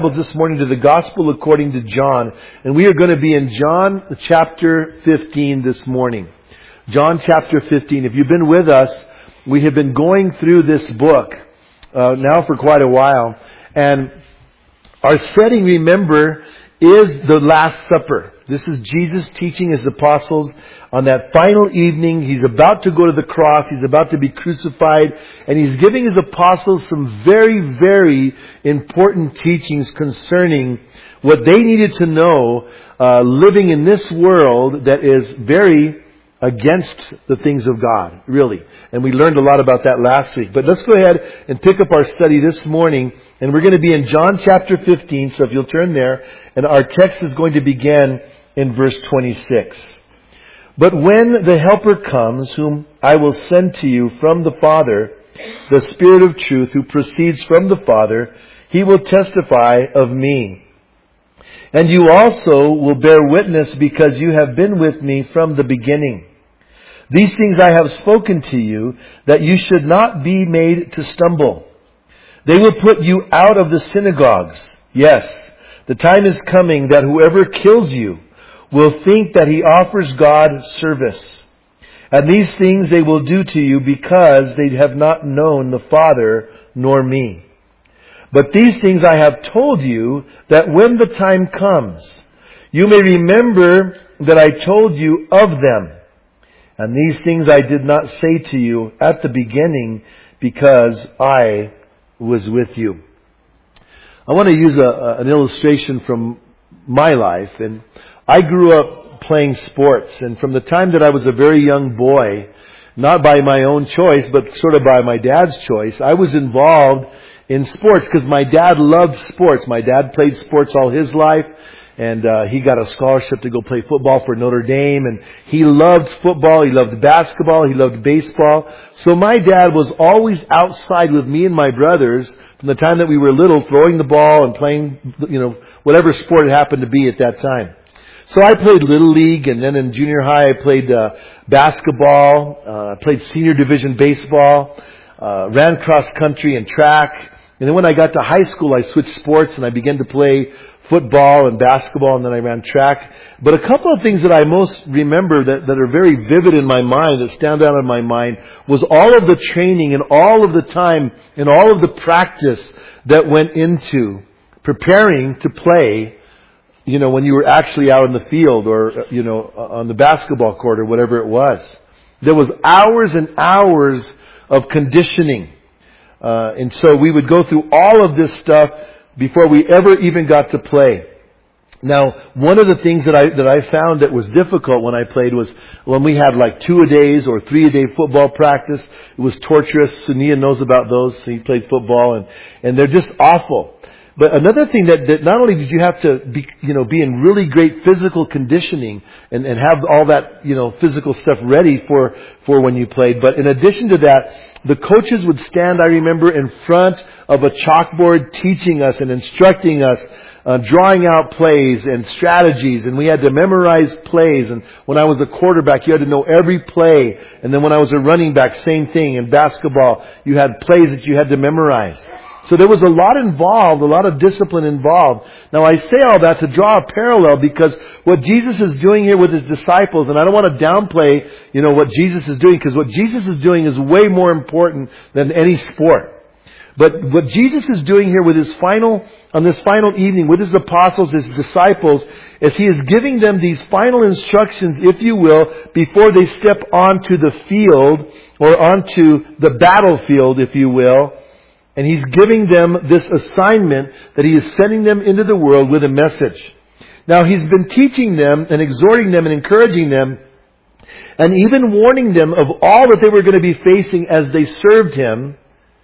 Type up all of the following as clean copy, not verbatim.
Bibles this morning to the Gospel according to John. And we are going to be in John chapter 15 this morning. John chapter 15. If you've been with us, we have been going through this book now for quite a while. And our setting, remember, is the Last Supper. This is Jesus teaching His apostles on that final evening. He's about to go to the cross. He's about to be crucified. And He's giving His apostles some very, very important teachings concerning what they needed to know living in this world that is very against the things of God, really. And we learned a lot about that last week. But let's go ahead and pick up our study this morning. And we're going to be in John chapter 15. So if you'll turn there. And our text is going to begin in verse 26. But when the Helper comes, whom I will send to you from the Father, the Spirit of truth who proceeds from the Father, He will testify of me. And you also will bear witness because you have been with me from the beginning. These things I have spoken to you, that you should not be made to stumble. They will put you out of the synagogues. Yes, the time is coming that whoever kills you will think that he offers God service. And these things they will do to you because they have not known the Father nor me. But these things I have told you, that when the time comes, you may remember that I told you of them. And these things I did not say to you at the beginning, because I was with you. I want to use an illustration from my life. And I grew up playing sports. And from the time that I was a very young boy, not by my own choice, but sort of by my dad's choice, I was involved in sports because my dad loved sports. My dad played sports all his life. And he got a scholarship to go play football for Notre Dame. And he loved football. He loved basketball. He loved baseball. So my dad was always outside with me and my brothers from the time that we were little, throwing the ball and playing, whatever sport it happened to be at that time. So I played Little League, and then in junior high I played basketball. I played senior division baseball, ran cross country and track. And then when I got to high school, I switched sports and I began to play football and basketball, and then I ran track. But a couple of things that I most remember that are very vivid in my mind, that stand out in my mind, was all of the training and all of the time and all of the practice that went into preparing to play, when you were actually out in the field or, on the basketball court or whatever it was. There was hours and hours of conditioning. And so we would go through all of this stuff before we ever even got to play. Now, one of the things that I found that was difficult when I played was when we had like 2-a-days or 3-a-day football practice. It was torturous. Sunia knows about those. He played football and they're just awful. But another thing that not only did you have to be in really great physical conditioning and have all that, physical stuff ready for when you played, but in addition to that, the coaches would stand, I remember, in front of a chalkboard teaching us and instructing us, drawing out plays and strategies, and we had to memorize plays. And when I was a quarterback, you had to know every play. And then when I was a running back, same thing. In basketball, you had plays that you had to memorize. So there was a lot involved, a lot of discipline involved. Now I say all that to draw a parallel because what Jesus is doing here with His disciples, and I don't want to downplay, what Jesus is doing, because what Jesus is doing is way more important than any sport. But what Jesus is doing here with on this final evening with His apostles, His disciples, is He is giving them these final instructions, if you will, before they step onto the field or onto the battlefield, if you will. And He's giving them this assignment that He is sending them into the world with a message. Now He's been teaching them and exhorting them and encouraging them and even warning them of all that they were going to be facing as they served Him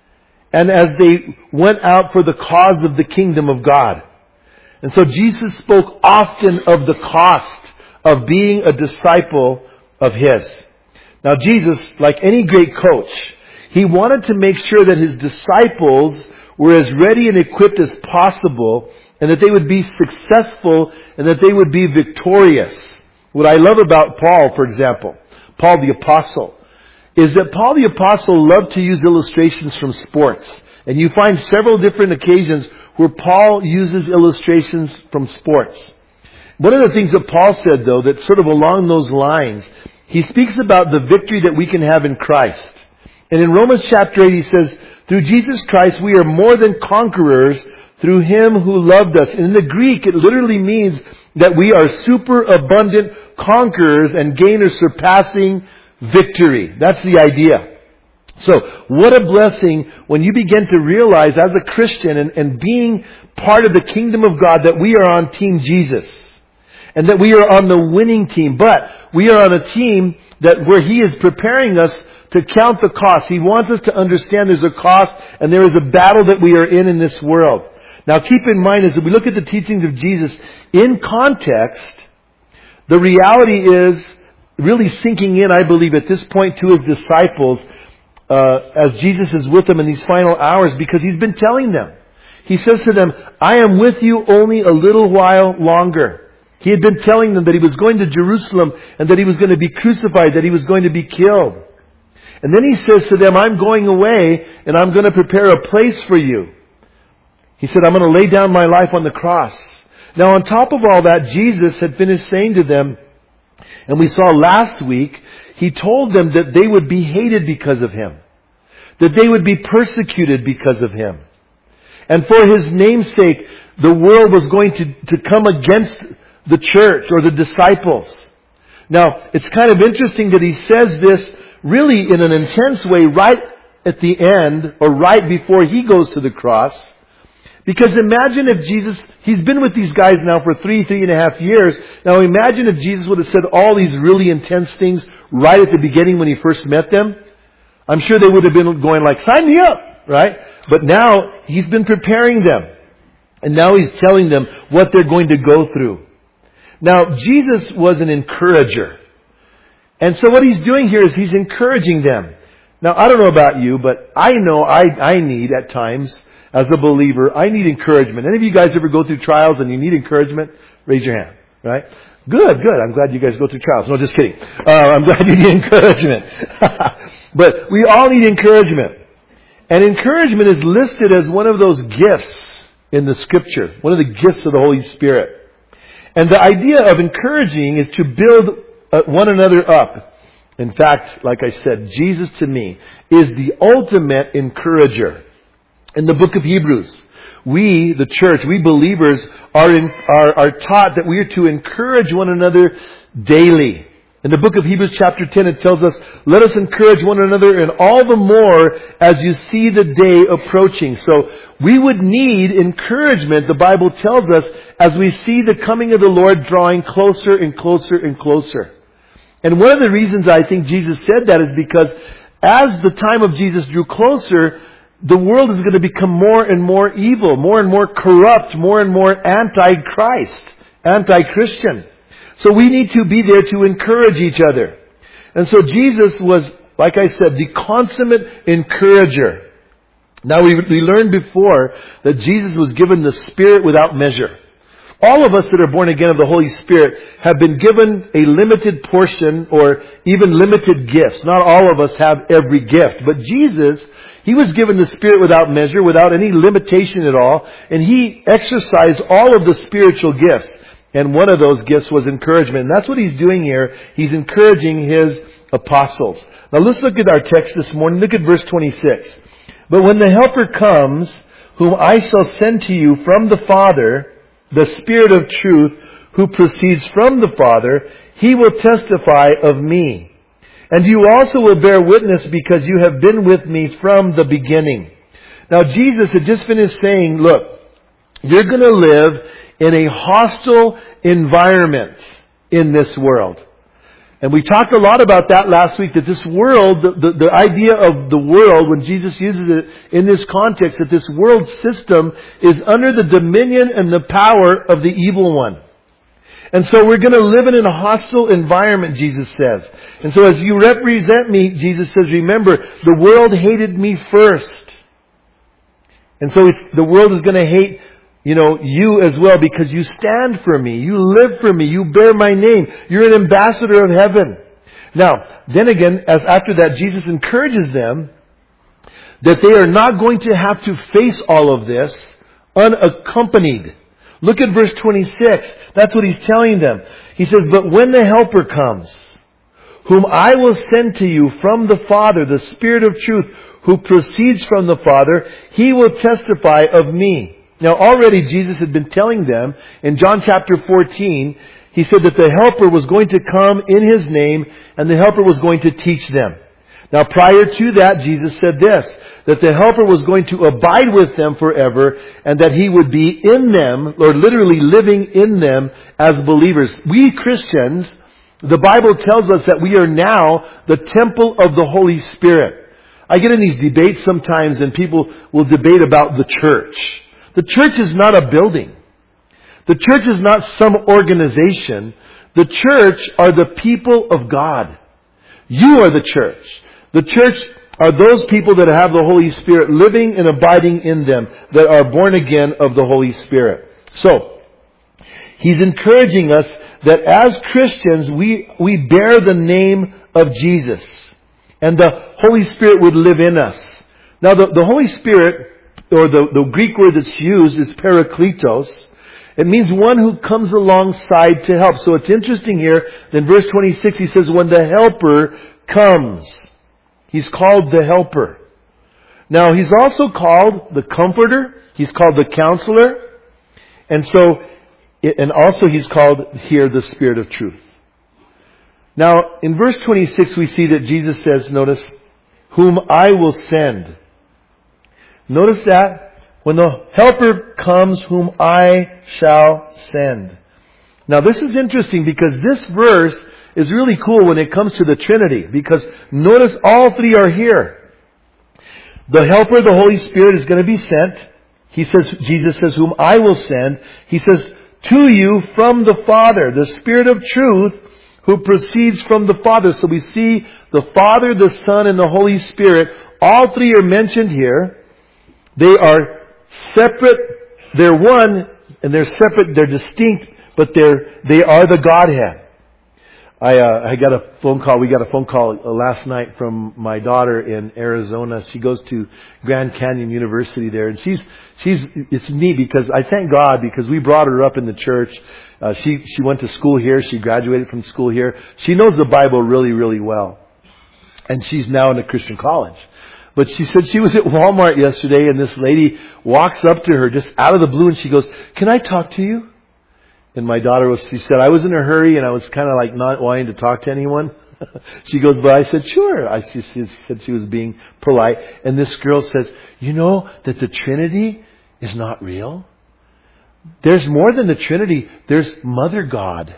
and as they went out for the cause of the kingdom of God. And so Jesus spoke often of the cost of being a disciple of His. Now Jesus, like any great coach, He wanted to make sure that His disciples were as ready and equipped as possible and that they would be successful and that they would be victorious. What I love about Paul, for example, Paul the Apostle, is that Paul the Apostle loved to use illustrations from sports. And you find several different occasions where Paul uses illustrations from sports. One of the things that Paul said, though, that sort of along those lines, he speaks about the victory that we can have in Christ. And in Romans chapter 8, he says, through Jesus Christ, we are more than conquerors through Him who loved us. And in the Greek, it literally means that we are super abundant conquerors and gainers surpassing victory. That's the idea. So, what a blessing when you begin to realize as a Christian and being part of the kingdom of God that we are on Team Jesus. And that we are on the winning team. But we are on a team that where He is preparing us to count the cost. He wants us to understand there's a cost and there is a battle that we are in this world. Now keep in mind as we look at the teachings of Jesus, in context, the reality is really sinking in, I believe, at this point to His disciples as Jesus is with them in these final hours because He's been telling them. He says to them, I am with you only a little while longer. He had been telling them that He was going to Jerusalem and that He was going to be crucified, that He was going to be killed. And then He says to them, I'm going away and I'm going to prepare a place for you. He said, I'm going to lay down my life on the cross. Now on top of all that, Jesus had finished saying to them, and we saw last week, He told them that they would be hated because of Him. That they would be persecuted because of Him. And for His name's sake, the world was going to come against the church or the disciples. Now, it's kind of interesting that He says this really in an intense way right at the end or right before He goes to the cross. Because imagine if Jesus, He's been with these guys now for 3.5 years. Now imagine if Jesus would have said all these really intense things right at the beginning when He first met them. I'm sure they would have been going like, sign me up, right? But now He's been preparing them. And now He's telling them what they're going to go through. Now, Jesus was an encourager. And so what He's doing here is He's encouraging them. Now, I don't know about you, but I know I need at times, as a believer, I need encouragement. Any of you guys ever go through trials and you need encouragement? Raise your hand, right? Good. I'm glad you guys go through trials. No, just kidding. I'm glad you need encouragement. But we all need encouragement. And encouragement is listed as one of those gifts in the Scripture. One of the gifts of the Holy Spirit. And the idea of encouraging is to build one another up. In fact, like I said, Jesus to me is the ultimate encourager. In the book of Hebrews, we, the church, we believers are taught that we are to encourage one another daily. In the book of Hebrews chapter 10, it tells us, let us encourage one another and all the more as you see the day approaching. So we would need encouragement, the Bible tells us, as we see the coming of the Lord drawing closer and closer and closer. And one of the reasons I think Jesus said that is because as the time of Jesus drew closer, the world is going to become more and more evil, more and more corrupt, more and more anti-Christ, anti-Christian. So we need to be there to encourage each other. And so Jesus was, like I said, the consummate encourager. Now we learned before that Jesus was given the Spirit without measure. All of us that are born again of the Holy Spirit have been given a limited portion or even limited gifts. Not all of us have every gift. But Jesus, He was given the Spirit without measure, without any limitation at all. And He exercised all of the spiritual gifts. And one of those gifts was encouragement. And that's what He's doing here. He's encouraging His apostles. Now let's look at our text this morning. Look at verse 26. But when the Helper comes, whom I shall send to you from the Father, the Spirit of truth, who proceeds from the Father, He will testify of me. And you also will bear witness because you have been with me from the beginning. Now Jesus had just finished saying, look, you're going to live in a hostile environment in this world. And we talked a lot about that last week, that this world, the idea of the world, when Jesus uses it in this context, that this world system is under the dominion and the power of the evil one. And so we're going to live in a hostile environment, Jesus says. And so as you represent me, Jesus says, remember, the world hated me first. And so the world is going to hate you as well because you stand for me. You live for me. You bear my name. You're an ambassador of heaven. Now, then again, as after that, Jesus encourages them that they are not going to have to face all of this unaccompanied. Look at verse 26. That's what He's telling them. He says, but when the Helper comes, whom I will send to you from the Father, the Spirit of truth, who proceeds from the Father, He will testify of me. Now already Jesus had been telling them in John chapter 14, He said that the Helper was going to come in His name and the Helper was going to teach them. Now prior to that, Jesus said this, that the Helper was going to abide with them forever and that He would be in them, or literally living in them as believers. We Christians, the Bible tells us that we are now the temple of the Holy Spirit. I get in these debates sometimes and people will debate about the church. The church is not a building. The church is not some organization. The church are the people of God. You are the church. The church are those people that have the Holy Spirit living and abiding in them, that are born again of the Holy Spirit. So, He's encouraging us that as Christians, we bear the name of Jesus. And the Holy Spirit would live in us. Now the Holy Spirit, or the Greek word that's used is parakletos. It means one who comes alongside to help. So it's interesting here, in verse 26 He says, when the Helper comes. He's called the Helper. Now He's also called the Comforter. He's called the Counselor. And also He's called here the Spirit of Truth. Now, in verse 26 we see that Jesus says, notice, whom I will send. Notice that, when the Helper comes, whom I shall send. Now this is interesting because this verse is really cool when it comes to the Trinity. Because notice all three are here. The Helper, the Holy Spirit, is going to be sent. Jesus says, whom I will send. He says, to you from the Father, the Spirit of truth, who proceeds from the Father. So we see the Father, the Son, and the Holy Spirit. All three are mentioned here. They are separate. They're one, and they're separate. They're distinct, but they are the Godhead. I got a phone call. We got a phone call last night from my daughter in Arizona. She goes to Grand Canyon University there, and it's neat because I thank God because we brought her up in the church. She went to school here. She graduated from school here. She knows the Bible really, really well, and she's now in a Christian college. But she said she was at Walmart yesterday, and this lady walks up to her just out of the blue, and she goes, "Can I talk to you?" And my daughter she said, I was in a hurry and I was kind of like not wanting to talk to anyone. She goes, but I said, sure. She said she was being polite. And this girl says, you know that the Trinity is not real? There's more than the Trinity. There's Mother God.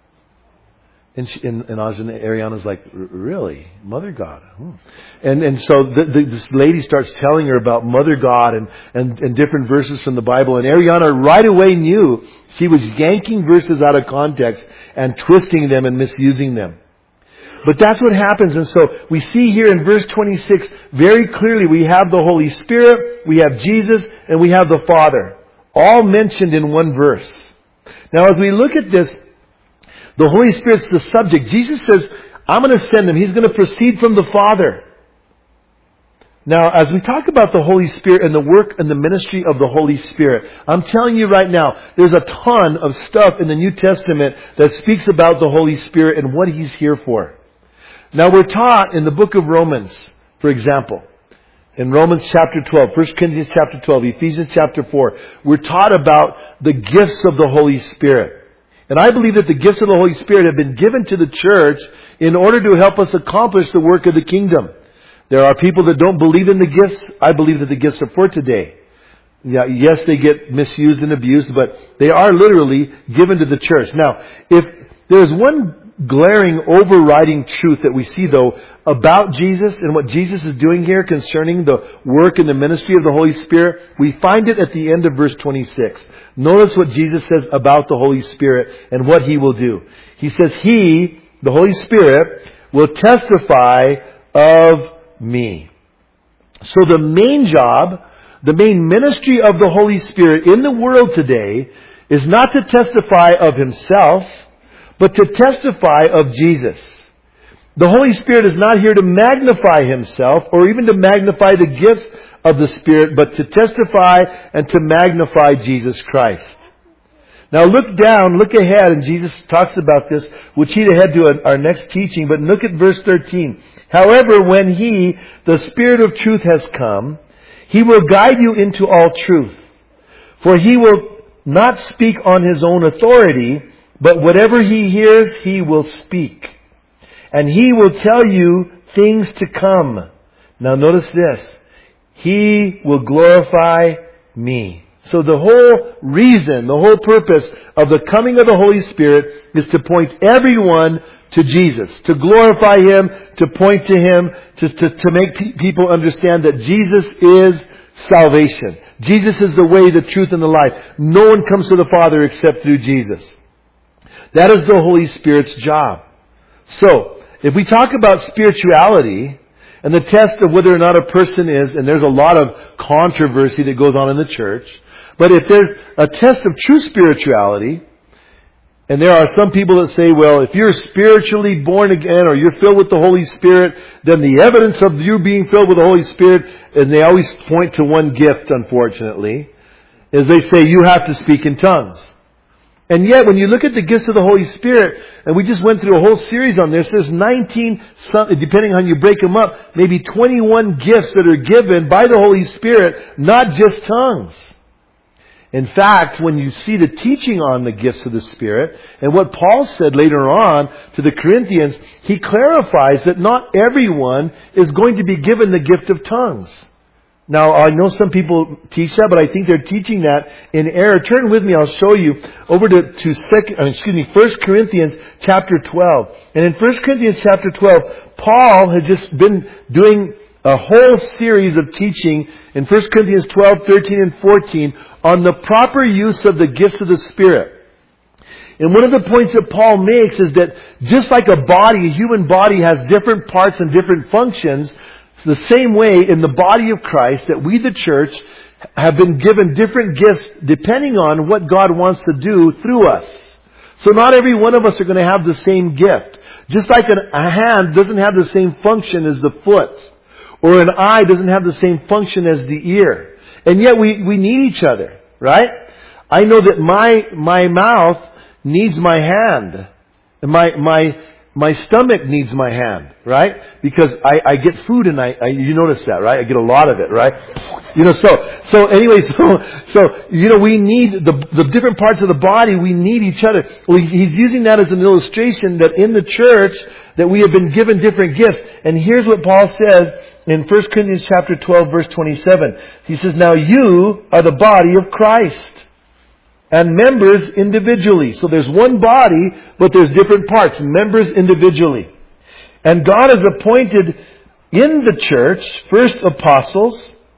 And Ariana's like, really? Mother God? And so this lady starts telling her about Mother God and different verses from the Bible. And Ariana right away knew she was yanking verses out of context and twisting them and misusing them. But that's what happens. And so we see here in verse 26 very clearly we have the Holy Spirit, we have Jesus, and we have the Father. All mentioned in one verse. Now as we look at this, the Holy Spirit's the subject. Jesus says, I'm going to send Him. He's going to proceed from the Father. Now, as we talk about the Holy Spirit and the work and the ministry of the Holy Spirit, I'm telling you right now, there's a ton of stuff in the New Testament that speaks about the Holy Spirit and what He's here for. Now, we're taught in the book of Romans, for example, in Romans chapter 12, 1 Corinthians chapter 12, Ephesians chapter 4, we're taught about the gifts of the Holy Spirit. And I believe that the gifts of the Holy Spirit have been given to the church in order to help us accomplish the work of the kingdom. There are people that don't believe in the gifts. I believe that the gifts are for today. Yeah, yes, they get misused and abused, but they are literally given to the church. Now, if there's one glaring overriding truth that we see though about Jesus and what Jesus is doing here concerning the work and the ministry of the Holy Spirit, we find it at the end of verse 26. Notice what Jesus says about the Holy Spirit and what He will do. He says, He, the Holy Spirit, will testify of me. So the main job, the main ministry of the Holy Spirit in the world today is not to testify of Himself, but to testify of Jesus. The Holy Spirit is not here to magnify Himself or even to magnify the gifts of the Spirit, but to testify and to magnify Jesus Christ. Now look ahead, and Jesus talks about this. We'll cheat ahead to our next teaching, but look at verse 13. However, when He, the Spirit of truth, has come, He will guide you into all truth. For He will not speak on His own authority, but whatever He hears, He will speak. And He will tell you things to come. Now notice this. He will glorify me. So the whole reason, the whole purpose of the coming of the Holy Spirit is to point everyone to Jesus, to glorify Him, to point to Him, to make people understand that Jesus is salvation. Jesus is the way, the truth, and the life. No one comes to the Father except through Jesus. That is the Holy Spirit's job. So, if we talk about spirituality, and the test of whether or not a person is, and there's a lot of controversy that goes on in the church, but if there's a test of true spirituality, and there are some people that say, well, if you're spiritually born again or you're filled with the Holy Spirit, then the evidence of you being filled with the Holy Spirit, and they always point to one gift, unfortunately, is they say you have to speak in tongues. And yet, when you look at the gifts of the Holy Spirit, and we just went through a whole series on this, there's 19, depending on how you break them up, maybe 21 gifts that are given by the Holy Spirit, not just tongues. In fact, when you see the teaching on the gifts of the Spirit, and what Paul said later on to the Corinthians, he clarifies that not everyone is going to be given the gift of tongues. Now, I know some people teach that, but I think they're teaching that in error. Turn with me, I'll show you, over to 1 Corinthians chapter 12. And in 1 Corinthians chapter 12, Paul has just been doing a whole series of teaching in 1 Corinthians 12, 13, and 14 on the proper use of the gifts of the Spirit. And one of the points that Paul makes is that just like a human body has different parts and different functions, the same way in the body of Christ that we, the church, have been given different gifts depending on what God wants to do through us. So not every one of us are going to have the same gift. Just like a hand doesn't have the same function as the foot, or an eye doesn't have the same function as the ear. And yet we need each other, right? I know that my mouth needs my hand. And my stomach needs my hand, right? Because I get food and you notice that, right? I get a lot of it, right? We need the different parts of the body, we need each other. Well, he's using that as an illustration that in the church that we have been given different gifts. And here's what Paul says in 1 Corinthians chapter 12 verse 27. He says, now you are the body of Christ, and members individually. So there's one body, but there's different parts, members individually. And God has appointed in the church, first apostles,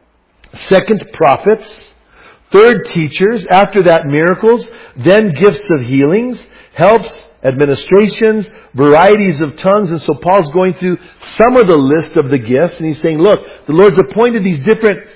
second prophets, third teachers, after that miracles, then gifts of healings, helps, administrations, varieties of tongues. And so Paul's going through some of the list of the gifts, and he's saying, look, the Lord's appointed these different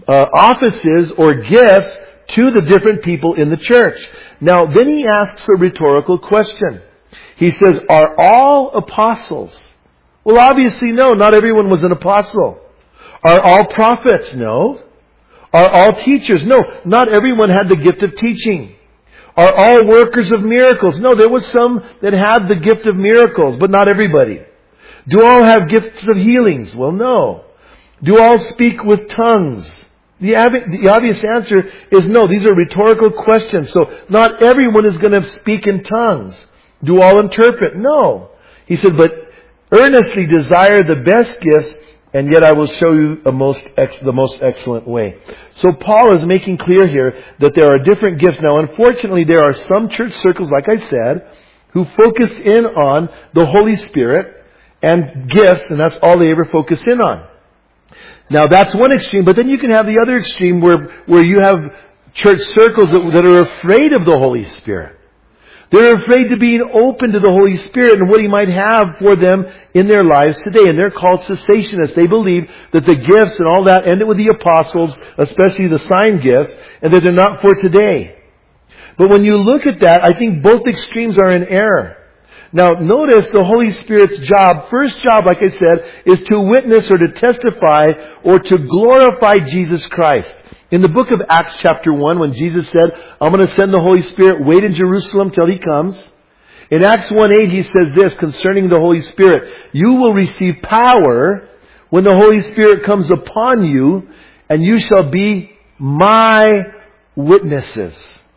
offices or gifts to the different people in the church. Now, then he asks a rhetorical question. He says, are all apostles? Well, obviously no, not everyone was an apostle. Are all prophets? No. Are all teachers? No, not everyone had the gift of teaching. Are all workers of miracles? No, there was some that had the gift of miracles, but not everybody. Do all have gifts of healings? Well, no. Do all speak with tongues? The obvious answer is no. These are rhetorical questions. So not everyone is going to speak in tongues. Do all interpret? No. He said, but earnestly desire the best gifts, and yet I will show you the most excellent way. So Paul is making clear here that there are different gifts. Now, unfortunately, there are some church circles, like I said, who focus in on the Holy Spirit and gifts, and that's all they ever focus in on. Now that's one extreme, but then you can have the other extreme where you have church circles that are afraid of the Holy Spirit. They're afraid to being open to the Holy Spirit and what He might have for them in their lives today. And they're called cessationists. They believe that the gifts and all that ended with the apostles, especially the sign gifts, and that they're not for today. But when you look at that, I think both extremes are in error. Now notice the Holy Spirit's job, first job, like I said, is to witness or to testify or to glorify Jesus Christ. In the book of Acts chapter 1, when Jesus said, I'm going to send the Holy Spirit, wait in Jerusalem till He comes. In Acts 1:8 He says this concerning the Holy Spirit, you will receive power when the Holy Spirit comes upon you, and you shall be my witnesses.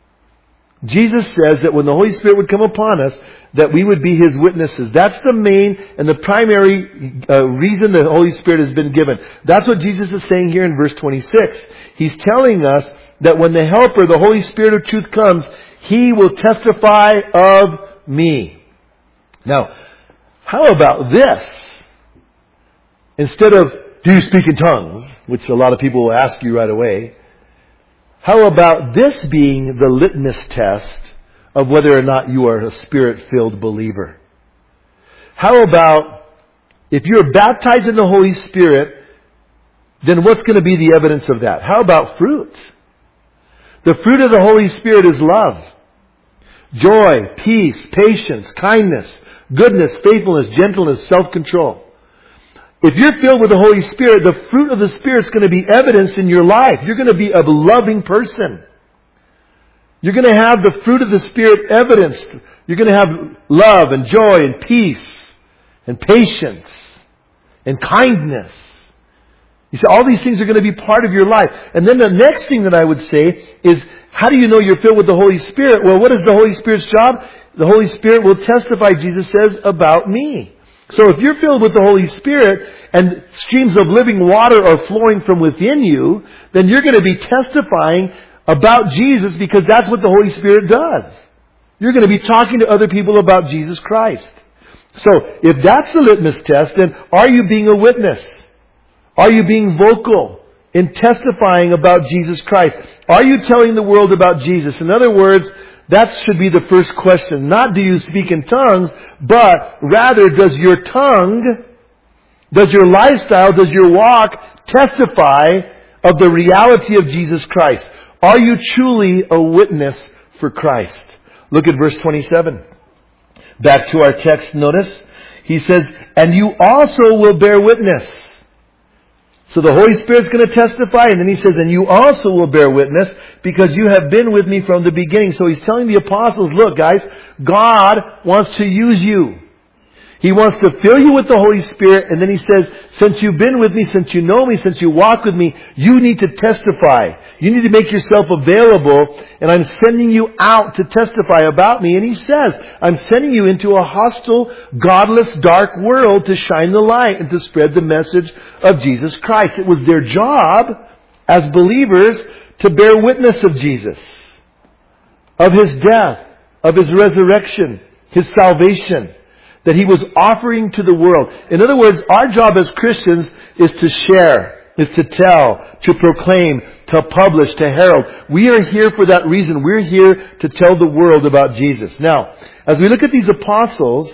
Jesus says that when the Holy Spirit would come upon us, that we would be His witnesses. That's the main and the primary reason the Holy Spirit has been given. That's what Jesus is saying here in verse 26. He's telling us that when the Helper, the Holy Spirit of truth comes, He will testify of me. Now, how about this? Instead of, do you speak in tongues? Which a lot of people will ask you right away. How about this being the litmus test of whether or not you are a Spirit-filled believer? How about if you're baptized in the Holy Spirit, then what's going to be the evidence of that? How about fruit? The fruit of the Holy Spirit is love, joy, peace, patience, kindness, goodness, faithfulness, gentleness, self-control. If you're filled with the Holy Spirit, the fruit of the Spirit is going to be evidenced in your life. You're going to be a loving person. You're going to have the fruit of the Spirit evidenced. You're going to have love and joy and peace and patience and kindness. You see, all these things are going to be part of your life. And then the next thing that I would say is, how do you know you're filled with the Holy Spirit? Well, what is the Holy Spirit's job? The Holy Spirit will testify, Jesus says, about me. So if you're filled with the Holy Spirit and streams of living water are flowing from within you, then you're going to be testifying about Jesus, because that's what the Holy Spirit does. You're going to be talking to other people about Jesus Christ. So if that's the litmus test, then are you being a witness? Are you being vocal in testifying about Jesus Christ? Are you telling the world about Jesus? In other words, that should be the first question. Not do you speak in tongues, but rather does your tongue, does your lifestyle, does your walk testify of the reality of Jesus Christ? Are you truly a witness for Christ? Look at verse 27. Back to our text, notice. He says, and you also will bear witness. So the Holy Spirit's going to testify, and then He says, and you also will bear witness, because you have been with me from the beginning. So He's telling the apostles, look guys, God wants to use you. He wants to fill you with the Holy Spirit, and then He says, since you've been with me, since you know me, since you walk with me, you need to testify. You need to make yourself available, and I'm sending you out to testify about me. And He says, I'm sending you into a hostile, godless, dark world to shine the light and to spread the message of Jesus Christ. It was their job as believers to bear witness of Jesus, of His death, of His resurrection, His salvation, that He was offering to the world. In other words, our job as Christians is to share, is to tell, to proclaim, to publish, to herald. We are here for that reason. We're here to tell the world about Jesus. Now, as we look at these apostles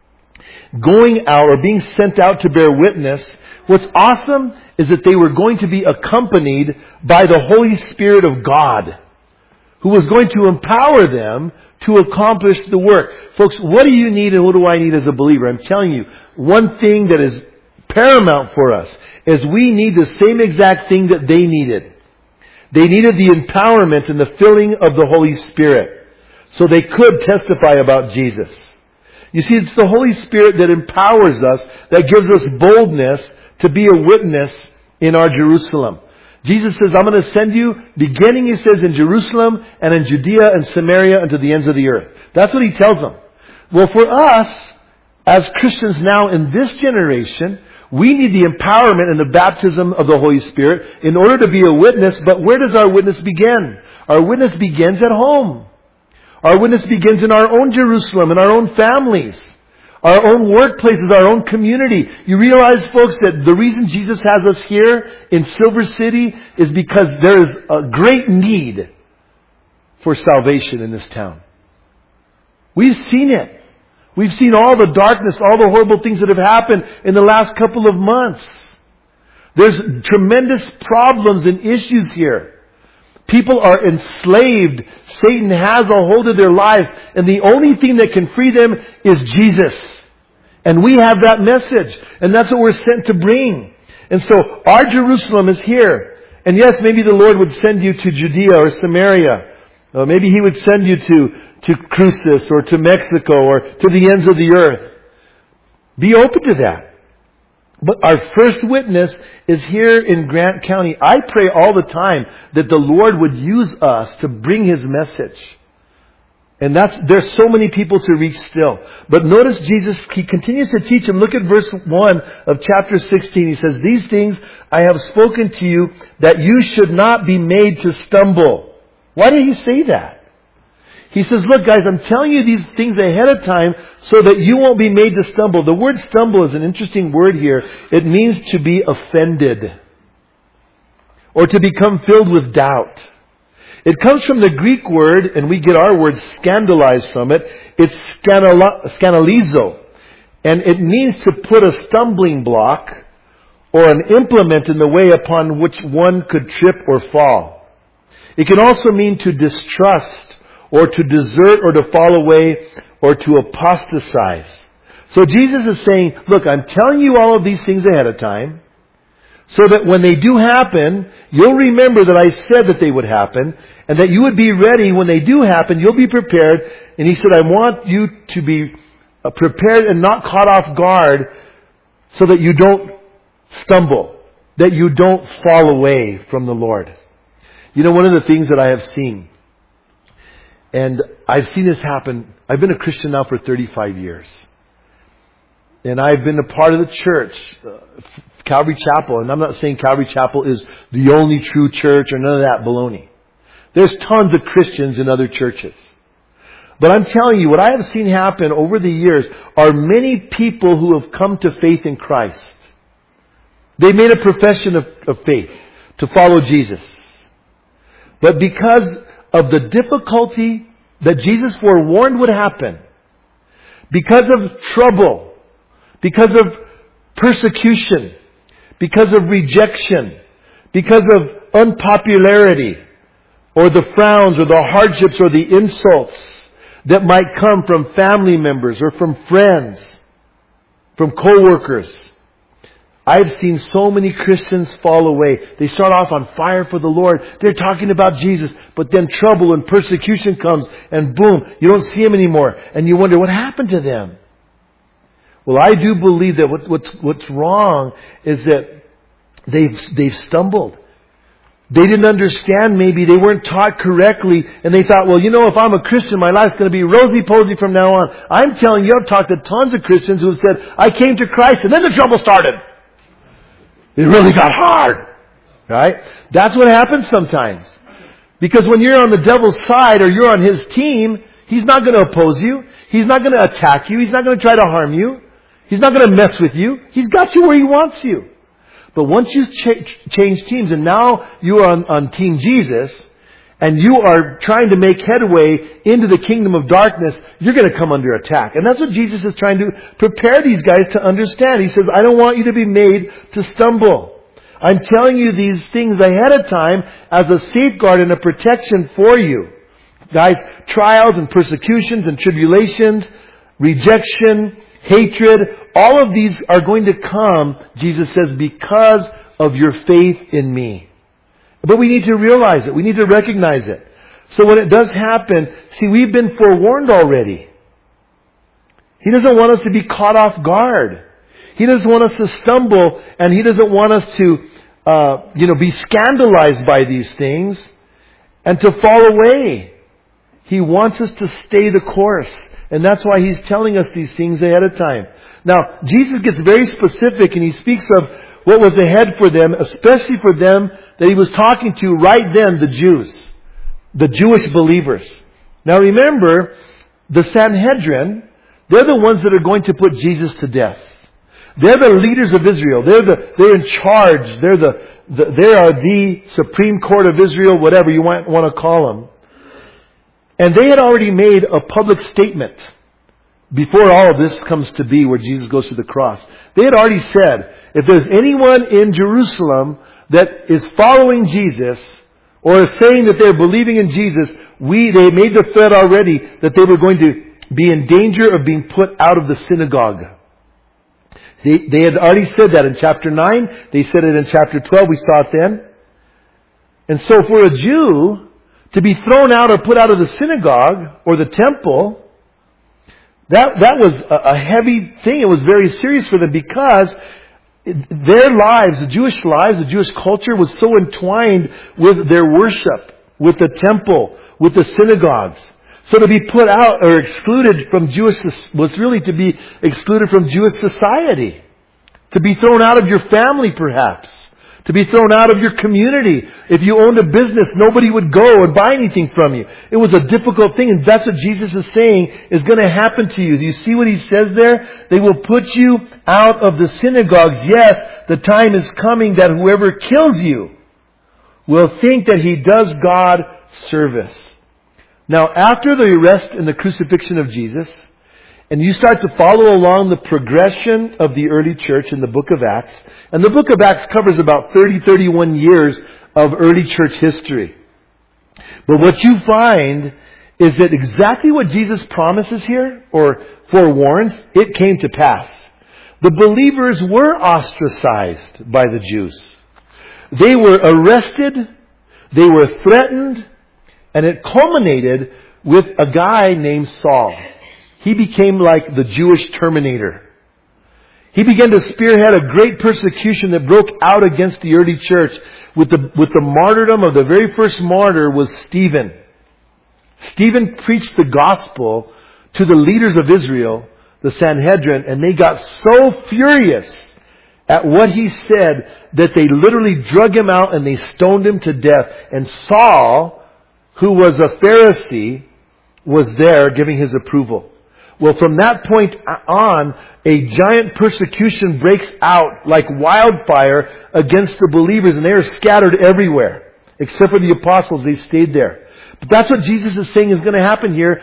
going out or being sent out to bear witness, what's awesome is that they were going to be accompanied by the Holy Spirit of God, who was going to empower them to accomplish the work. Folks, what do you need and what do I need as a believer? I'm telling you, one thing that is paramount for us is we need the same exact thing that they needed. They needed the empowerment and the filling of the Holy Spirit so they could testify about Jesus. You see, it's the Holy Spirit that empowers us, that gives us boldness to be a witness in our Jerusalem. Jesus says, I'm going to send you, beginning, He says, in Jerusalem and in Judea and Samaria and to the ends of the earth. That's what He tells them. Well, for us, as Christians now in this generation, we need the empowerment and the baptism of the Holy Spirit in order to be a witness. But where does our witness begin? Our witness begins at home. Our witness begins in our own Jerusalem, in our own families, our own workplaces, our own community. You realize, folks, that the reason Jesus has us here in Silver City is because there is a great need for salvation in this town. We've seen it. We've seen all the darkness, all the horrible things that have happened in the last couple of months. There's tremendous problems and issues here. People are enslaved. Satan has a hold of their life. And the only thing that can free them is Jesus. And we have that message. And that's what we're sent to bring. And so our Jerusalem is here. And yes, maybe the Lord would send you to Judea or Samaria. Or maybe He would send you to Cruces or to Mexico or to the ends of the earth. Be open to that. But our first witness is here in Grant County. I pray all the time that the Lord would use us to bring His message. And there's so many people to reach still. But notice Jesus, He continues to teach them. Look at verse 1 of chapter 16. He says, "These things I have spoken to you that you should not be made to stumble." Why did He say that? He says, look guys, I'm telling you these things ahead of time so that you won't be made to stumble. The word stumble is an interesting word here. It means to be offended or to become filled with doubt. It comes from the Greek word, and we get our word scandalized from it. It's scandalizo. And it means to put a stumbling block or an implement in the way upon which one could trip or fall. It can also mean to distrust or to desert or to fall away or to apostatize. So Jesus is saying, look, I'm telling you all of these things ahead of time so that when they do happen, you'll remember that I said that they would happen and that you would be ready when they do happen. You'll be prepared. And He said, I want you to be prepared and not caught off guard so that you don't stumble, that you don't fall away from the Lord. You know, one of the things that I have seen, and I've seen this happen. I've been a Christian now for 35 years. And I've been a part of the church, Calvary Chapel. And I'm not saying Calvary Chapel is the only true church or none of that baloney. There's tons of Christians in other churches. But I'm telling you, what I have seen happen over the years are many people who have come to faith in Christ. They made a profession of faith to follow Jesus. But because of the difficulty that Jesus forewarned would happen, because of trouble, because of persecution, because of rejection, because of unpopularity, or the frowns or the hardships or the insults that might come from family members or from friends, from co-workers. I've seen so many Christians fall away. They start off on fire for the Lord. They're talking about Jesus, but then trouble and persecution comes and boom, you don't see them anymore. And you wonder what happened to them. Well, I do believe that what's wrong is that they've stumbled. They didn't understand, maybe they weren't taught correctly, and they thought, well, you know, if I'm a Christian, my life's going to be rosy-posy from now on. I'm telling you, I've talked to tons of Christians who have said, I came to Christ and then the trouble started. It really got hard. Right? That's what happens sometimes. Because when you're on the devil's side or you're on his team, he's not going to oppose you. He's not going to attack you. He's not going to try to harm you. He's not going to mess with you. He's got you where he wants you. But once you change teams and now you are on Team Jesus and you are trying to make headway into the kingdom of darkness, you're going to come under attack. And that's what Jesus is trying to prepare these guys to understand. He says, I don't want you to be made to stumble. I'm telling you these things ahead of time as a safeguard and a protection for you. Guys, trials and persecutions and tribulations, rejection, hatred, all of these are going to come, Jesus says, because of your faith in me. But we need to realize it. We need to recognize it. So when it does happen, see, we've been forewarned already. He doesn't want us to be caught off guard. He doesn't want us to stumble, and He doesn't want us to, be scandalized by these things and to fall away. He wants us to stay the course. And that's why He's telling us these things ahead of time. Now, Jesus gets very specific and He speaks of what was ahead for them, especially for them that He was talking to right then, the Jews, the Jewish believers. Now remember, the Sanhedrin, they're the ones that are going to put Jesus to death. They're the leaders of Israel. They're in charge. They are the Supreme Court of Israel, whatever you might want to call them. And they had already made a public statement before all of this comes to be, where Jesus goes to the cross. They had already said, if there's anyone in Jerusalem that is following Jesus or saying that they're believing in Jesus, they made the threat already that they were going to be in danger of being put out of the synagogue. They had already said that in chapter 9. They said it in chapter 12. We saw it then. And so for a Jew to be thrown out or put out of the synagogue or the temple, that was a heavy thing. It was very serious for them because their lives, the Jewish culture was so entwined with their worship, with the temple, with the synagogues. So to be put out or excluded from was really to be excluded from Jewish society. To be thrown out of your family perhaps. To be thrown out of your community. If you owned a business, nobody would go and buy anything from you. It was a difficult thing, and that's what Jesus is saying is going to happen to you. Do you see what He says there? They will put you out of the synagogues. Yes, the time is coming that whoever kills you will think that he does God service. Now, after the arrest and the crucifixion of Jesus, and you start to follow along the progression of the early church in the book of Acts, and the book of Acts covers about 31 years of early church history. But what you find is that exactly what Jesus promises here, or forewarns, it came to pass. The believers were ostracized by the Jews. They were arrested, they were threatened, and it culminated with a guy named Saul. He became like the Jewish Terminator. He began to spearhead a great persecution that broke out against the early church with the martyrdom of the very first martyr was Stephen. Stephen preached the gospel to the leaders of Israel, the Sanhedrin, and they got so furious at what he said that they literally drug him out and they stoned him to death. And Saul, who was a Pharisee, was there giving his approval. Well, from that point on, a giant persecution breaks out like wildfire against the believers, and they are scattered everywhere. Except for the apostles, they stayed there. But that's what Jesus is saying is going to happen here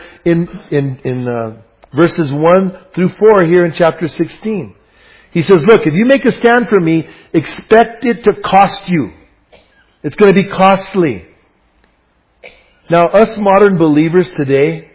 in verses 1 through 4 here in chapter 16. He says, look, if you make a stand for me, expect it to cost you. It's going to be costly. Now, us modern believers today,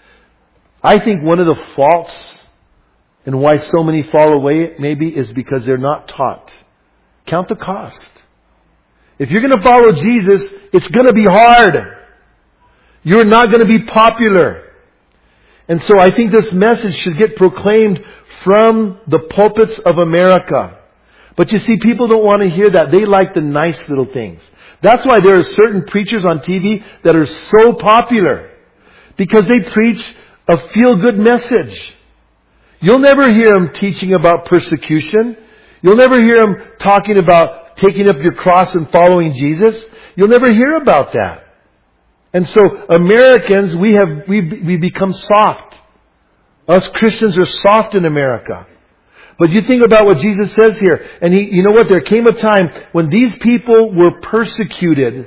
I think one of the faults and why so many fall away maybe is because they're not taught. Count the cost. If you're going to follow Jesus, it's going to be hard. You're not going to be popular. And so I think this message should get proclaimed from the pulpits of America. But you see, people don't want to hear that. They like the nice little things. That's why there are certain preachers on TV that are so popular. Because they preach a feel-good message. You'll never hear them teaching about persecution. You'll never hear them talking about taking up your cross and following Jesus. You'll never hear about that. And so Americans, we become soft. Us Christians are soft in America. But you think about what Jesus says here. And you know what? There came a time when these people were persecuted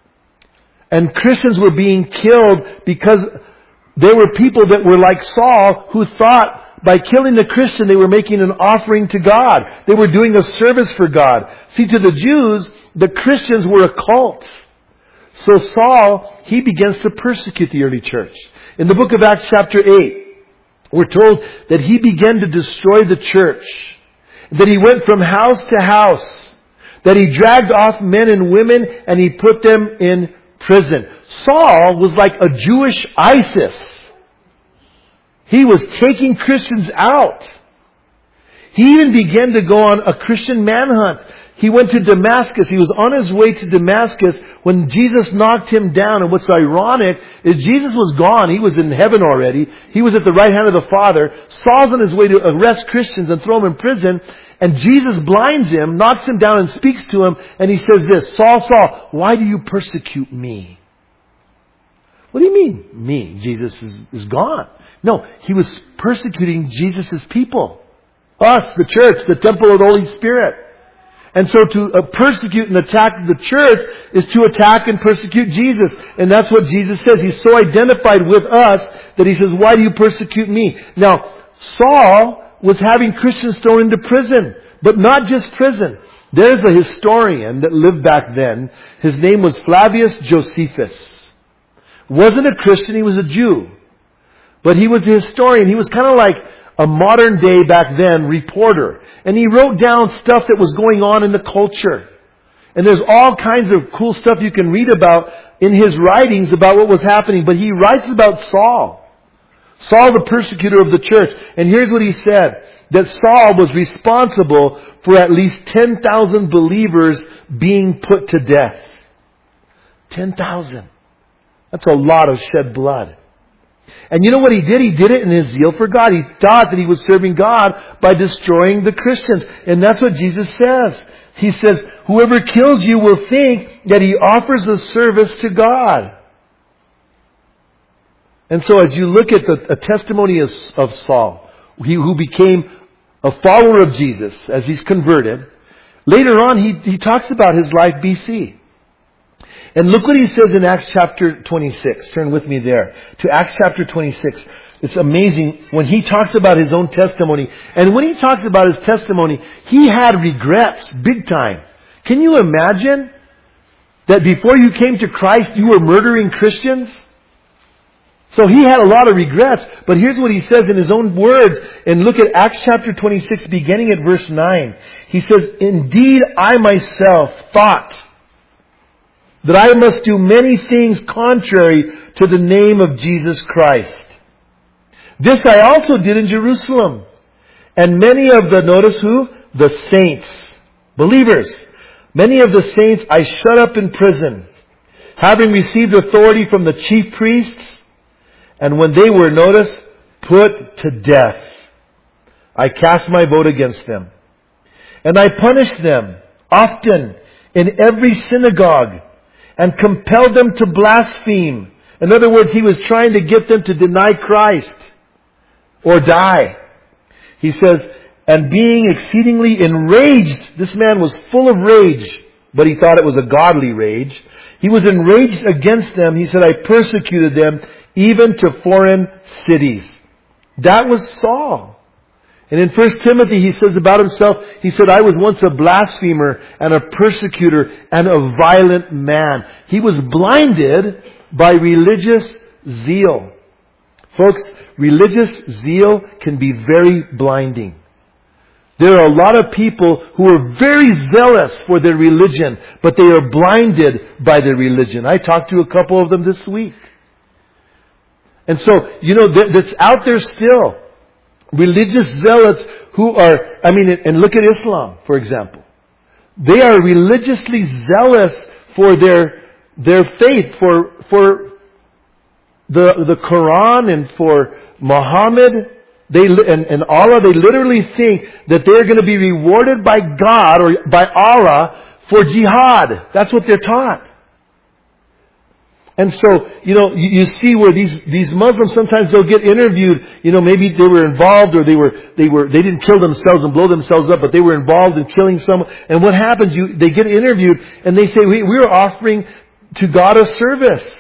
and Christians were being killed because there were people that were like Saul who thought by killing the Christian they were making an offering to God. They were doing a service for God. See, to the Jews, the Christians were a cult. So Saul, he begins to persecute the early church. In the book of Acts chapter 8, we're told that he began to destroy the church. That he went from house to house. That he dragged off men and women and he put them in prison. Saul was like a Jewish ISIS. He was taking Christians out. He even began to go on a Christian manhunt. He went to Damascus. He was on his way to Damascus when Jesus knocked him down. And what's ironic is Jesus was gone. He was in heaven already. He was at the right hand of the Father. Saul's on his way to arrest Christians and throw them in prison. And Jesus blinds him, knocks him down and speaks to him. And he says this, Saul, Saul, why do you persecute me? What do you mean, me? Jesus is gone. No, he was persecuting Jesus' people. Us, the church, the temple of the Holy Spirit. And so to persecute and attack the church is to attack and persecute Jesus. And that's what Jesus says. He's so identified with us that he says, why do you persecute me? Now, Saul was having Christians thrown into prison. But not just prison. There's a historian that lived back then. His name was Flavius Josephus. Wasn't a Christian, he was a Jew. But he was a historian. He was kind of like a modern day back then reporter. And he wrote down stuff that was going on in the culture. And there's all kinds of cool stuff you can read about in his writings about what was happening. But he writes about Saul. Saul, the persecutor of the church. And here's what he said. That Saul was responsible for at least 10,000 believers being put to death. 10,000. That's a lot of shed blood. And you know what he did? He did it in his zeal for God. He thought that he was serving God by destroying the Christians. And that's what Jesus says. He says, whoever kills you will think that he offers a service to God. And so as you look at the testimony of Saul, who became a follower of Jesus as he's converted, later on he talks about his life BC. And look what he says in Acts chapter 26. Turn with me there to Acts chapter 26. It's amazing when he talks about his own testimony. And when he talks about his testimony, he had regrets big time. Can you imagine that before you came to Christ, you were murdering Christians? So he had a lot of regrets. But here's what he says in his own words. And look at Acts chapter 26, beginning at verse 9. He says, indeed, I myself thought that I must do many things contrary to the name of Jesus Christ. This I also did in Jerusalem. And many of the, notice who? The saints. Believers. Many of the saints I shut up in prison, having received authority from the chief priests, and when they were, notice, put to death, I cast my vote against them. And I punished them often in every synagogue, and compelled them to blaspheme. In other words, he was trying to get them to deny Christ or die. He says, and being exceedingly enraged, this man was full of rage, but he thought it was a godly rage. He was enraged against them. He said, I persecuted them even to foreign cities. That was Saul. And in 1 Timothy, he says about himself, he said, I was once a blasphemer and a persecutor and a violent man. He was blinded by religious zeal. Folks, religious zeal can be very blinding. There are a lot of people who are very zealous for their religion, but they are blinded by their religion. I talked to a couple of them this week. And so, that's out there still. Religious zealots who are, and look at Islam, for example. They are religiously zealous for their faith, for the Quran and for Muhammad. And Allah, they literally think that they're going to be rewarded by God or by Allah for jihad. That's what they're taught. And so, you see where these Muslims, sometimes they'll get interviewed, maybe they were involved or they didn't kill themselves and blow themselves up, but they were involved in killing someone. And what happens, they get interviewed and they say, we're offering to God a service.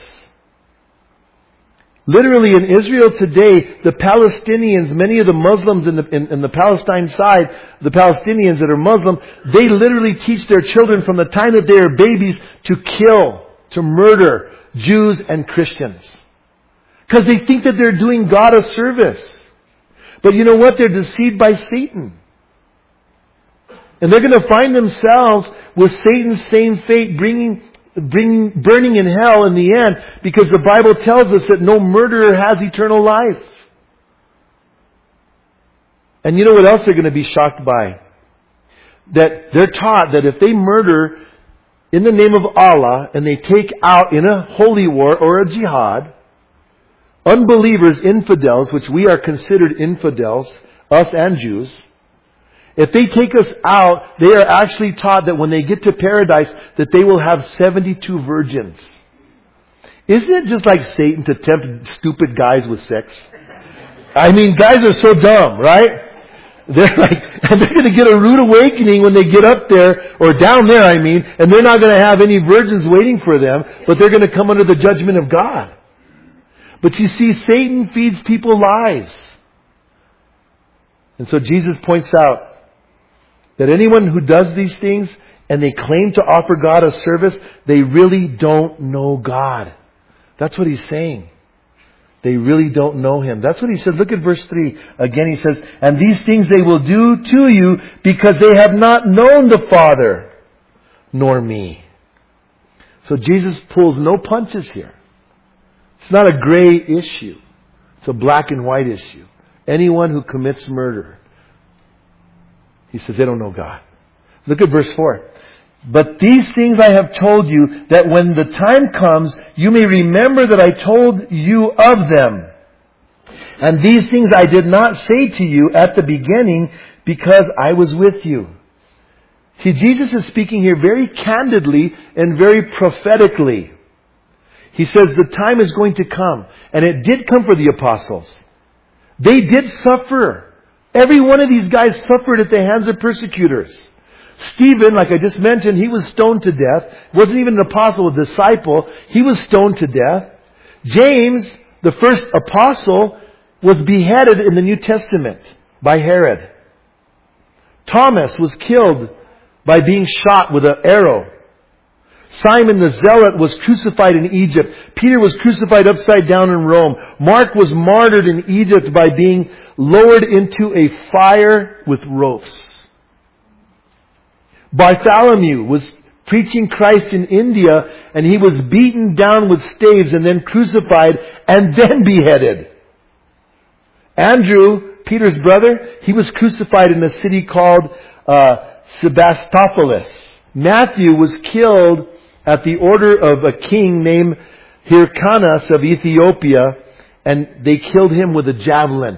Literally in Israel today, the Palestinians, many of the Muslims in the Palestine side, the Palestinians that are Muslim, they literally teach their children from the time that they are babies to kill, to murder Jews and Christians. Because they think that they're doing God a service. But you know what? They're deceived by Satan. And they're going to find themselves with Satan's same fate burning in hell in the end, because the Bible tells us that no murderer has eternal life. And you know what else they're going to be shocked by? That they're taught that if they murder in the name of Allah and they take out in a holy war or a jihad, unbelievers, infidels, which we are considered infidels, us and Jews, if they take us out, they are actually taught that when they get to paradise, that they will have 72 virgins. Isn't it just like Satan to tempt stupid guys with sex? Guys are so dumb, right? They're going to get a rude awakening when they get up there, or down there, and they're not going to have any virgins waiting for them, but they're going to come under the judgment of God. But you see, Satan feeds people lies. And so Jesus points out That anyone who does these things and they claim to offer God a service, they really don't know God. That's what he's saying. They really don't know Him. That's what he says. Look at verse 3. Again he says, and these things they will do to you because they have not known the Father nor me. So Jesus pulls no punches here. It's not a gray issue. It's a black and white issue. Anyone who commits murder, he says they don't know God. Look at verse 4. But these things I have told you, that when the time comes, you may remember that I told you of them. And these things I did not say to you at the beginning, because I was with you. See, Jesus is speaking here very candidly and very prophetically. He says the time is going to come. And it did come for the apostles. They did suffer. Every one of these guys suffered at the hands of persecutors. Stephen, like I just mentioned, he was stoned to death. Wasn't even an apostle, a disciple. He was stoned to death. James, the first apostle, was beheaded in the New Testament by Herod. Thomas was killed by being shot with an arrow. Simon the Zealot was crucified in Egypt. Peter was crucified upside down in Rome. Mark was martyred in Egypt by being lowered into a fire with ropes. Bartholomew was preaching Christ in India, and he was beaten down with staves and then crucified and then beheaded. Andrew, Peter's brother, he was crucified in a city called Sebastopol. Matthew was killed at the order of a king named Hyrcanus of Ethiopia, and they killed him with a javelin.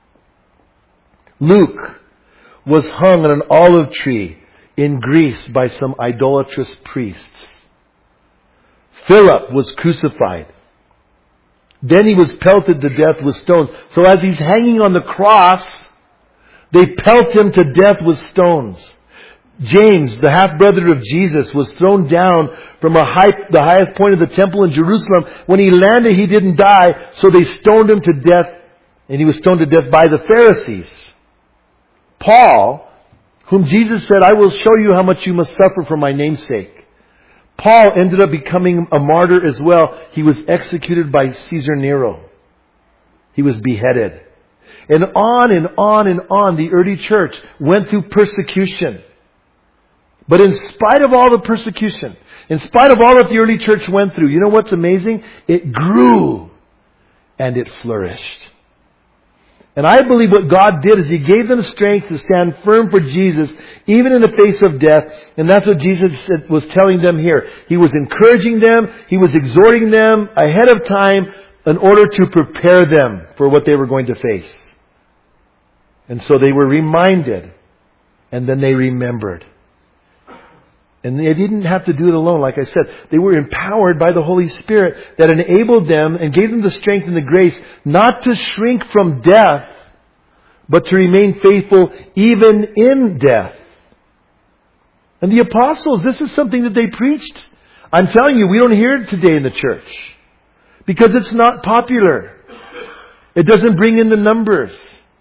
Luke was hung on an olive tree in Greece by some idolatrous priests. Philip was crucified. Then he was pelted to death with stones. So as he's hanging on the cross, they pelt him to death with stones. James, the half-brother of Jesus, was thrown down from the highest point of the temple in Jerusalem. When he landed, he didn't die, so they stoned him to death, and he was stoned to death by the Pharisees. Paul, whom Jesus said, I will show you how much you must suffer for my name's sake. Paul ended up becoming a martyr as well. He was executed by Caesar Nero. He was beheaded. And on and on and on, the early church went through persecution. But in spite of all the persecution, in spite of all that the early church went through, you know what's amazing? It grew and it flourished. And I believe what God did is He gave them strength to stand firm for Jesus, even in the face of death. And that's what Jesus was telling them here. He was encouraging them. He was exhorting them ahead of time in order to prepare them for what they were going to face. And so they were reminded, and then they remembered. And they didn't have to do it alone. Like I said, they were empowered by the Holy Spirit that enabled them and gave them the strength and the grace not to shrink from death, but to remain faithful even in death. And the apostles, this is something that they preached. I'm telling you, we don't hear it today in the church because it's not popular. It doesn't bring in the numbers.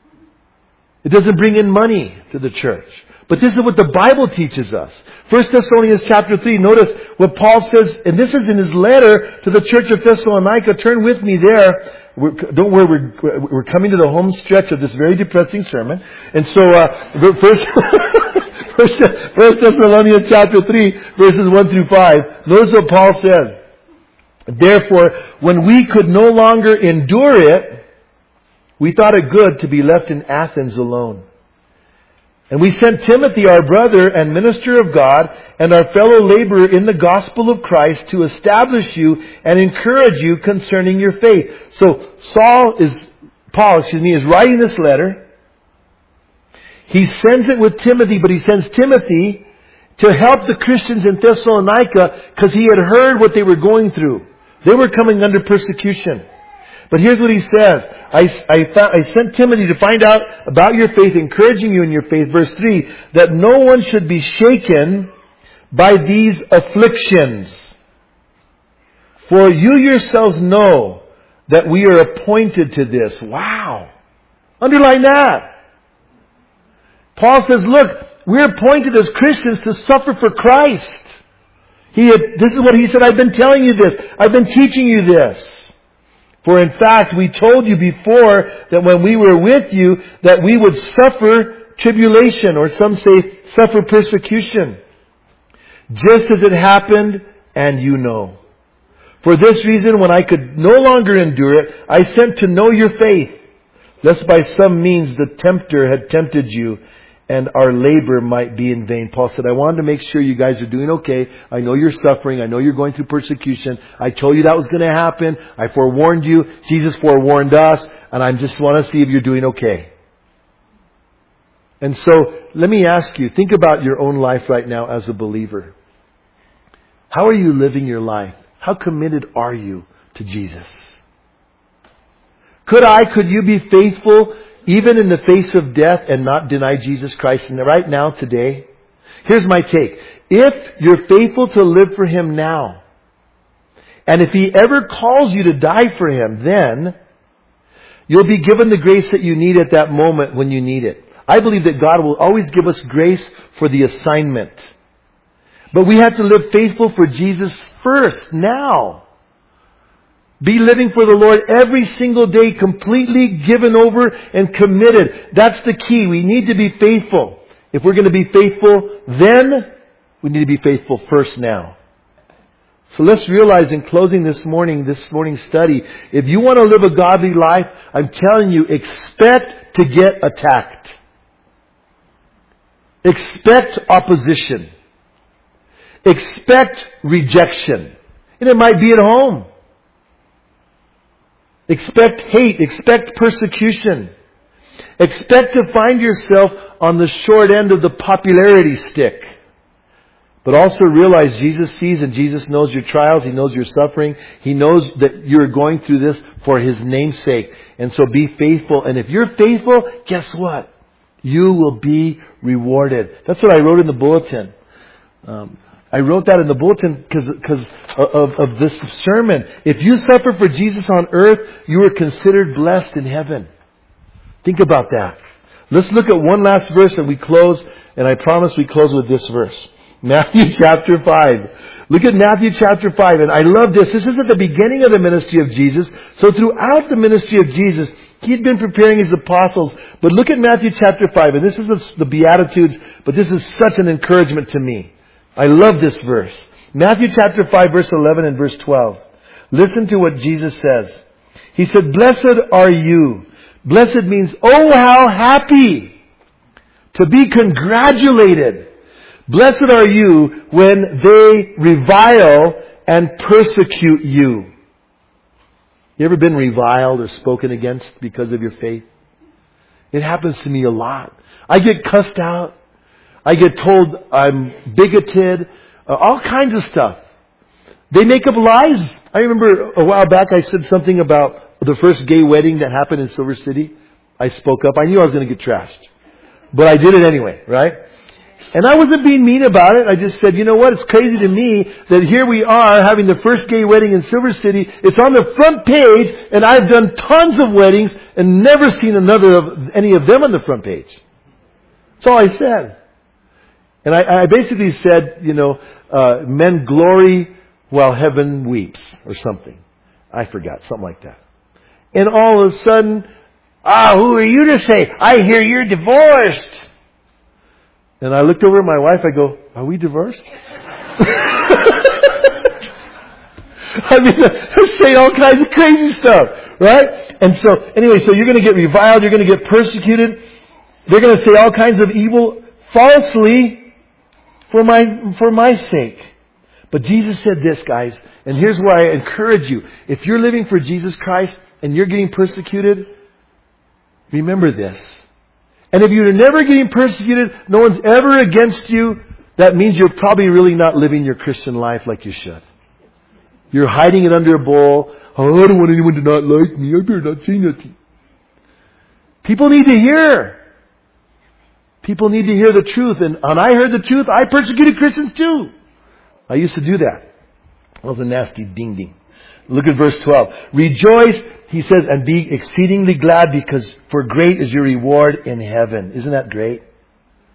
It doesn't bring in money to the church. But this is what the Bible teaches us. 1 Thessalonians chapter 3, notice what Paul says, and this is in his letter to the church of Thessalonica. Turn with me there. Don't worry, we're coming to the home stretch of this very depressing sermon. And so, 1 Thessalonians chapter 3, verses 1 through 5. Notice what Paul says. Therefore, when we could no longer endure it, we thought it good to be left in Athens alone. And we sent Timothy, our brother and minister of God, and our fellow laborer in the gospel of Christ, to establish you and encourage you concerning your faith. So Paul is writing this letter. He sends it with Timothy, but he sends Timothy to help the Christians in Thessalonica because he had heard what they were going through. They were coming under persecution. But here's what he says. I sent Timothy to find out about your faith, encouraging you in your faith. Verse 3, that no one should be shaken by these afflictions. For you yourselves know that we are appointed to this. Wow. Underline that. Paul says, look, we're appointed as Christians to suffer for Christ. This is what He said, I've been telling you this. I've been teaching you this. For in fact, we told you before that when we were with you, that we would suffer tribulation, or some say suffer persecution. Just as it happened, and you know. For this reason, when I could no longer endure it, I sent to know your faith, lest by some means the tempter had tempted you, and our labor might be in vain. Paul said, I wanted to make sure you guys are doing okay. I know you're suffering. I know you're going through persecution. I told you that was going to happen. I forewarned you. Jesus forewarned us. And I just want to see if you're doing okay. And so, let me ask you, think about your own life right now as a believer. How are you living your life? How committed are you to Jesus? Could you be faithful even in the face of death and not deny Jesus Christ right now, today? Here's my take. If you're faithful to live for Him now, and if He ever calls you to die for Him, then you'll be given the grace that you need at that moment when you need it. I believe that God will always give us grace for the assignment. But we have to live faithful for Jesus first, now. Be living for the Lord every single day, completely given over and committed. That's the key. We need to be faithful. If we're going to be faithful, then we need to be faithful first now. So let's realize in closing this morning's study, if you want to live a godly life, I'm telling you, expect to get attacked. Expect opposition. Expect rejection. And it might be at home. Expect hate. Expect persecution. Expect to find yourself on the short end of the popularity stick. But also realize Jesus sees and Jesus knows your trials. He knows your suffering. He knows that you're going through this for His name's sake. And so be faithful. And if you're faithful, guess what? You will be rewarded. That's what I wrote in the bulletin. I wrote that in the bulletin because of this sermon. If you suffer for Jesus on earth, you are considered blessed in heaven. Think about that. Let's look at one last verse and we close. And I promise we close with this verse. Matthew chapter 5. Look at Matthew chapter 5. And I love this. This is at the beginning of the ministry of Jesus. So throughout the ministry of Jesus, He'd been preparing His apostles. But look at Matthew chapter 5. And this is the Beatitudes. But this is such an encouragement to me. I love this verse. Matthew chapter 5 verse 11 and verse 12. Listen to what Jesus says. He said, Blessed are you. Blessed means, oh how happy. To be congratulated. Blessed are you when they revile and persecute you. You ever been reviled or spoken against because of your faith? It happens to me a lot. I get cussed out. I get told I'm bigoted. All kinds of stuff. They make up lies. I remember a while back I said something about the first gay wedding that happened in Silver City. I spoke up. I knew I was going to get trashed. But I did it anyway, right? And I wasn't being mean about it. I just said, you know what? It's crazy to me that here we are having the first gay wedding in Silver City. It's on the front page, and I've done tons of weddings and never seen any of them on the front page. That's all I said. And I basically said, men glory while heaven weeps, or something. I forgot, something like that. And all of a sudden, who are you to say? I hear you're divorced. And I looked over at my wife, I go, are we divorced? I mean, I say all kinds of crazy stuff, right? And so, anyway, so you're going to get reviled, you're going to get persecuted. They're going to say all kinds of evil falsely for my sake. But Jesus said this, guys, and here's why I encourage you. If you're living for Jesus Christ and you're getting persecuted, remember this. And if you're never getting persecuted, no one's ever against you, that means you're probably really not living your Christian life like you should. You're hiding it under a bowl. Oh, I don't want anyone to not like me. I better not say nothing. People need to hear. People need to hear the truth. And when I heard the truth, I persecuted Christians too. I used to do that. I was a nasty ding-ding. Look at verse 12. Rejoice, he says, and be exceedingly glad because for great is your reward in heaven. Isn't that great?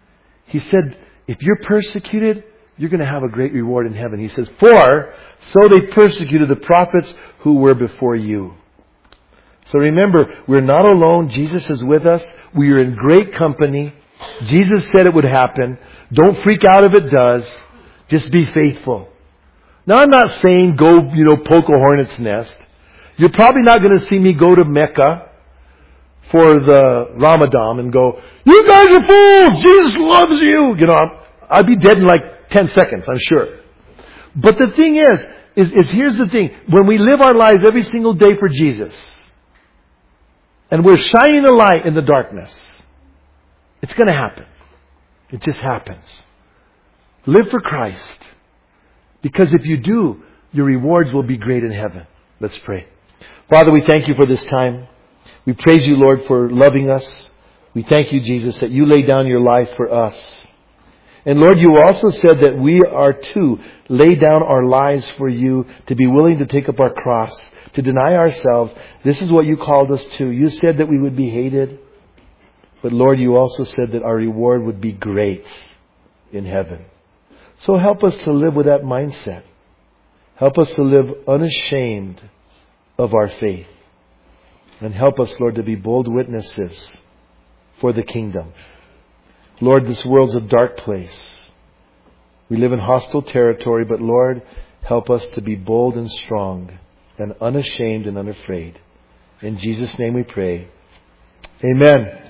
He said, if you're persecuted, you're going to have a great reward in heaven. He says, for so they persecuted the prophets who were before you. So remember, we're not alone. Jesus is with us. We are in great company. Jesus said it would happen. Don't freak out if it does. Just be faithful. Now, I'm not saying go, poke a hornet's nest. You're probably not going to see me go to Mecca for the Ramadan and go, you guys are fools! Jesus loves you! I'd be dead in like 10 seconds, I'm sure. But the thing is here's the thing. When we live our lives every single day for Jesus, and we're shining a light in the darkness, it's going to happen. It just happens. Live for Christ. Because if you do, your rewards will be great in heaven. Let's pray. Father, we thank you for this time. We praise you, Lord, for loving us. We thank you, Jesus, that you lay down your life for us. And Lord, you also said that we are to lay down our lives for you, to be willing to take up our cross, to deny ourselves. This is what you called us to. You said that we would be hated. But Lord, you also said that our reward would be great in heaven. So help us to live with that mindset. Help us to live unashamed of our faith. And help us, Lord, to be bold witnesses for the kingdom. Lord, this world's a dark place. We live in hostile territory, but Lord, help us to be bold and strong and unashamed and unafraid. In Jesus' name we pray. Amen.